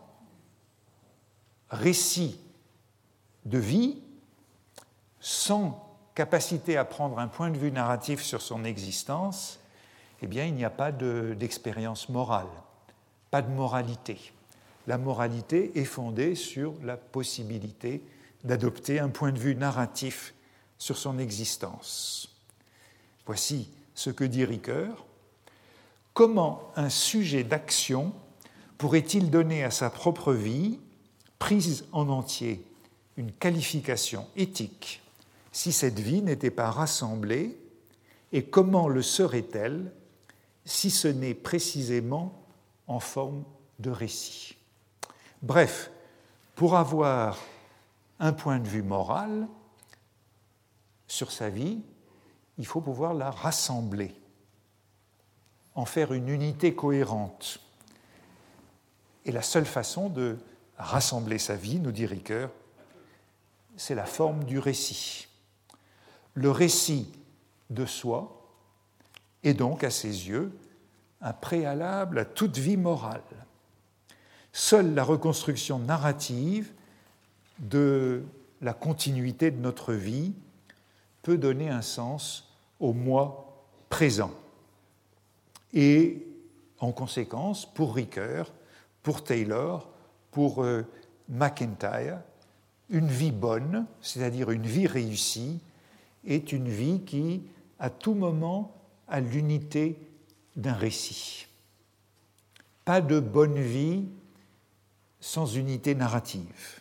récit de vie, sans capacité à prendre un point de vue narratif sur son existence, eh bien, il n'y a pas de, d'expérience morale, pas de moralité. La moralité est fondée sur la possibilité d'adopter un point de vue narratif sur son existence. Voici ce que dit Ricoeur. Comment un sujet d'action pourrait-il donner à sa propre vie, prise en entier, une qualification éthique si cette vie n'était pas rassemblée, et comment le serait-elle si ce n'est précisément en forme de récit ? Bref, pour avoir un point de vue moral sur sa vie, il faut pouvoir la rassembler, en faire une unité cohérente. Et la seule façon de rassembler sa vie, nous dit Ricoeur, c'est la forme du récit. Le récit de soi est donc, à ses yeux, un préalable à toute vie morale. Seule la reconstruction narrative de la continuité de notre vie peut donner un sens au moi présent. Et en conséquence, pour Ricoeur, pour Taylor, pour euh, MacIntyre, une vie bonne, c'est-à-dire une vie réussie, est une vie qui, à tout moment, a l'unité d'un récit. Pas de bonne vie sans unité narrative.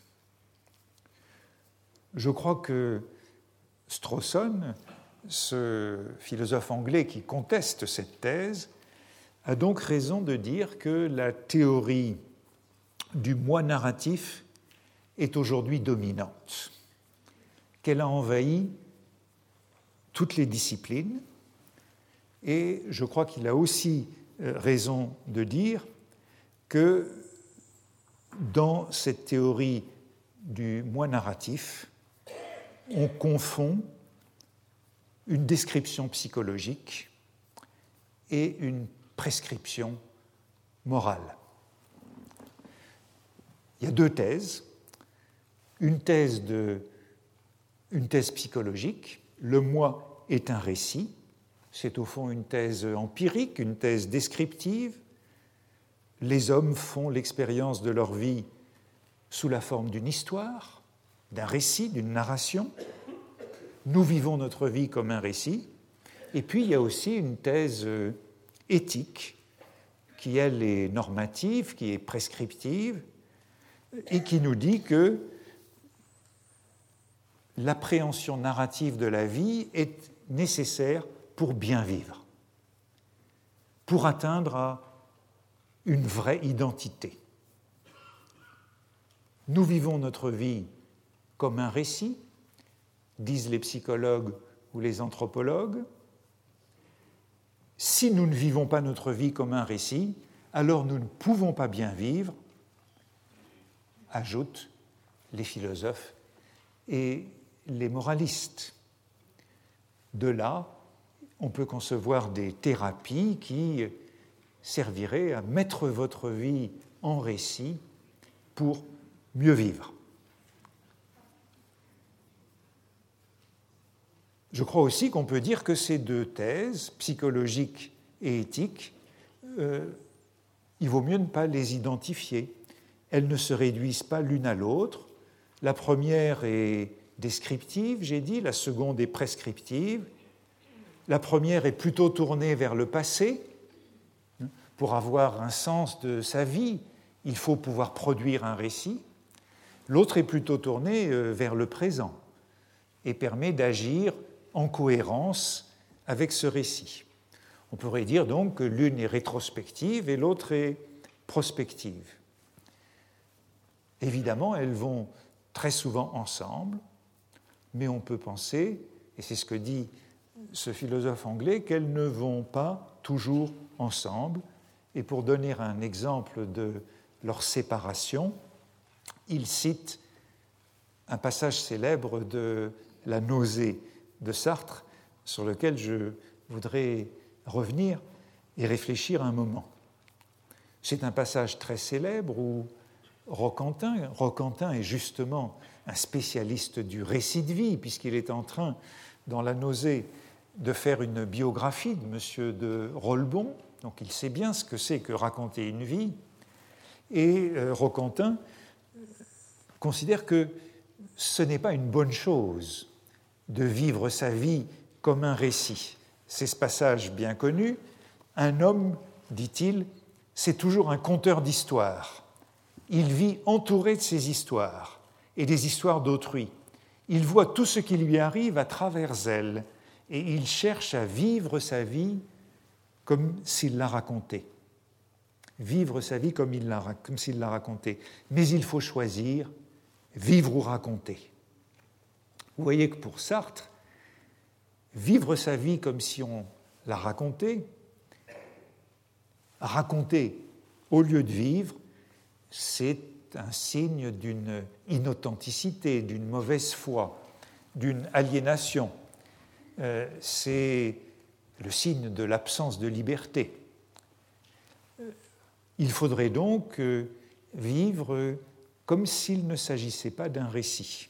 Je crois que Strawson, ce philosophe anglais qui conteste cette thèse, a donc raison de dire que la théorie du moi narratif est aujourd'hui dominante, qu'elle a envahi toutes les disciplines, et je crois qu'il a aussi raison de dire que dans cette théorie du moi narratif, on confond une description psychologique et une prescription morale. Il y a deux thèses. Une thèse, de, une thèse psychologique, le moi est un récit, c'est au fond une thèse empirique, une thèse descriptive. Les hommes font l'expérience de leur vie sous la forme d'une histoire, d'un récit, d'une narration. Nous vivons notre vie comme un récit. Et puis il y a aussi une thèse éthique qui, elle, est normative, qui est prescriptive, et qui nous dit que l'appréhension narrative de la vie est nécessaire pour bien vivre, pour atteindre à une vraie identité. Nous vivons notre vie comme un récit, disent les psychologues ou les anthropologues. Si nous ne vivons pas notre vie comme un récit, alors nous ne pouvons pas bien vivre, ajoutent les philosophes et les moralistes. De là, on peut concevoir des thérapies qui serviraient à mettre votre vie en récit pour mieux vivre. Je crois aussi qu'on peut dire que ces deux thèses, psychologiques et éthiques, euh, il vaut mieux ne pas les identifier. Elles ne se réduisent pas l'une à l'autre. La première est descriptive, j'ai dit, la seconde est prescriptive. La première est plutôt tournée vers le passé. Pour avoir un sens de sa vie, il faut pouvoir produire un récit. L'autre est plutôt tournée vers le présent et permet d'agir en cohérence avec ce récit. On pourrait dire donc que l'une est rétrospective et l'autre est prospective. Évidemment, elles vont très souvent ensemble, mais on peut penser, et c'est ce que dit ce philosophe anglais, qu'elles ne vont pas toujours ensemble. Et pour donner un exemple de leur séparation, il cite un passage célèbre de La nausée de Sartre, sur lequel je voudrais revenir et réfléchir un moment. C'est un passage très célèbre où Roquentin, Roquentin est justement un spécialiste du récit de vie, puisqu'il est en train, dans La nausée, de faire une biographie de M. de Rolbon, donc il sait bien ce que c'est que raconter une vie, et euh, Roquentin considère que ce n'est pas une bonne chose de vivre sa vie comme un récit. C'est ce passage bien connu. Un homme, dit-il, c'est toujours un conteur d'histoires. Il vit entouré de ses histoires et des histoires d'autrui. Il voit tout ce qui lui arrive à travers elles et il cherche à vivre sa vie comme s'il l'a racontée. Vivre sa vie comme, il l'a, comme s'il l'a racontée. Mais il faut choisir vivre ou raconter. Vous voyez que pour Sartre, vivre sa vie comme si on la racontait, raconter au lieu de vivre, c'est un signe d'une inauthenticité, d'une mauvaise foi, d'une aliénation. Euh, c'est le signe de l'absence de liberté. Il faudrait donc euh, vivre comme s'il ne s'agissait pas d'un récit.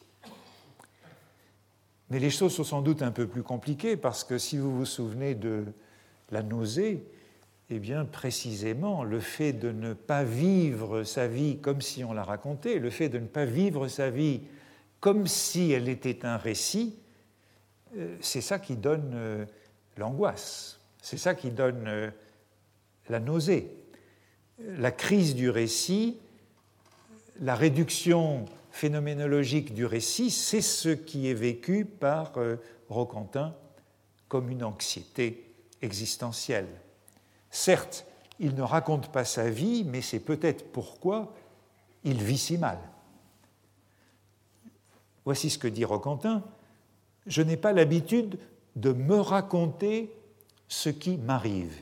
Mais les choses sont sans doute un peu plus compliquées parce que si vous vous souvenez de La nausée, Eh bien, précisément, le fait de ne pas vivre sa vie comme si on la racontait, le fait de ne pas vivre sa vie comme si elle était un récit, c'est ça qui donne l'angoisse, c'est ça qui donne la nausée. La crise du récit, la réduction phénoménologique du récit, c'est ce qui est vécu par Roquentin comme une anxiété existentielle. Certes, il ne raconte pas sa vie, mais c'est peut-être pourquoi il vit si mal. Voici ce que dit Roquentin. « Je n'ai pas l'habitude de me raconter ce qui m'arrive.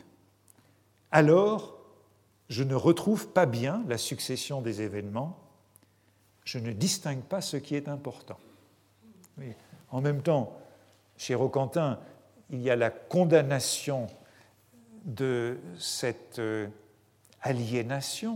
Alors, je ne retrouve pas bien la succession des événements, je ne distingue pas ce qui est important. » Oui. En même temps, chez Roquentin, il y a la condamnation de cette aliénation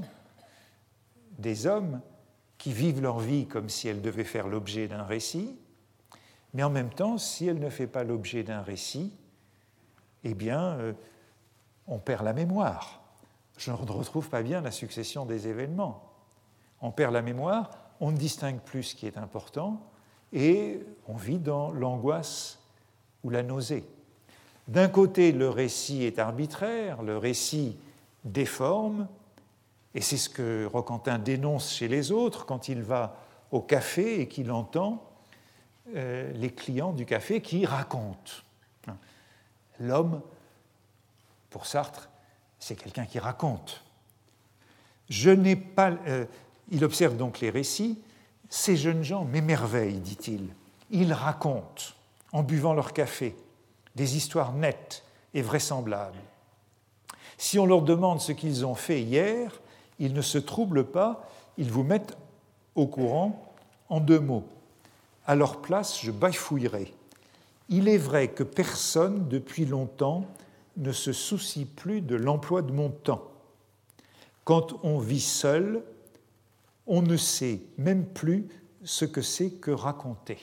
des hommes qui vivent leur vie comme si elle devait faire l'objet d'un récit, mais en même temps, si elle ne fait pas l'objet d'un récit, eh bien, euh, on perd la mémoire. Je ne retrouve pas bien la succession des événements. On perd la mémoire, on ne distingue plus ce qui est important, et on vit dans l'angoisse ou la nausée. D'un côté, le récit est arbitraire, le récit déforme, et c'est ce que Roquentin dénonce chez les autres quand il va au café et qu'il entend euh, les clients du café qui racontent. L'homme, pour Sartre, c'est quelqu'un qui raconte. Je n'ai pas, euh, il observe donc les récits. Ces jeunes gens m'émerveillent, dit-il. Ils racontent, en buvant leur café, des histoires nettes et vraisemblables. Si on leur demande ce qu'ils ont fait hier, ils ne se troublent pas, ils vous mettent au courant en deux mots. À leur place, je bafouillerai. Il est vrai que personne, depuis longtemps, ne se soucie plus de l'emploi de mon temps. Quand on vit seul, on ne sait même plus ce que c'est que raconter.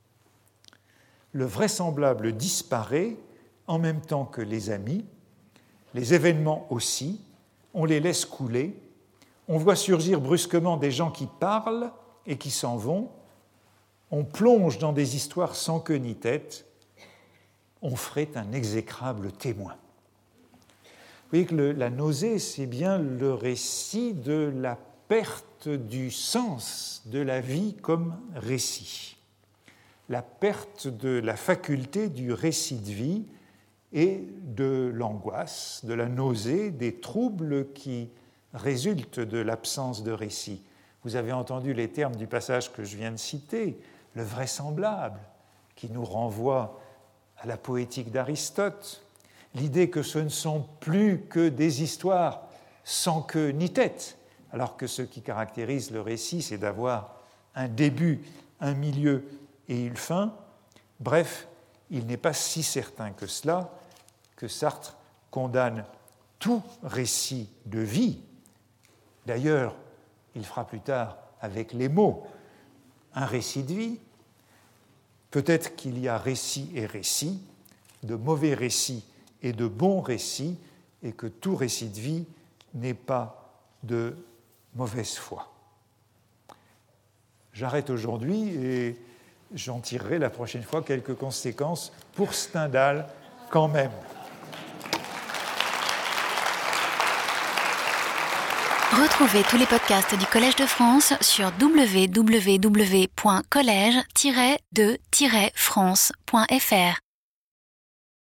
Le vraisemblable disparaît en même temps que les amis, les événements aussi, on les laisse couler, on voit surgir brusquement des gens qui parlent et qui s'en vont, on plonge dans des histoires sans queue ni tête, on ferait un exécrable témoin. Vous voyez que le, la nausée, c'est bien le récit de la perte du sens de la vie comme récit. La perte de la faculté du récit de vie et de l'angoisse, de la nausée, des troubles qui résultent de l'absence de récit. Vous avez entendu les termes du passage que je viens de citer, le vraisemblable, qui nous renvoie à la poétique d'Aristote, l'idée que ce ne sont plus que des histoires sans queue ni tête, alors que ce qui caractérise le récit, c'est d'avoir un début, un milieu et une fin. Bref, il n'est pas si certain que cela que Sartre condamne tout récit de vie. D'ailleurs, il fera plus tard avec les mots un récit de vie. Peut-être qu'il y a récit et récit, de mauvais récits et de bons récits, et que tout récit de vie n'est pas de mauvaise foi. J'arrête aujourd'hui et j'en tirerai la prochaine fois quelques conséquences pour Stendhal quand même. Retrouvez tous les podcasts du Collège de France sur w w w point collège tiret de tiret france point f r.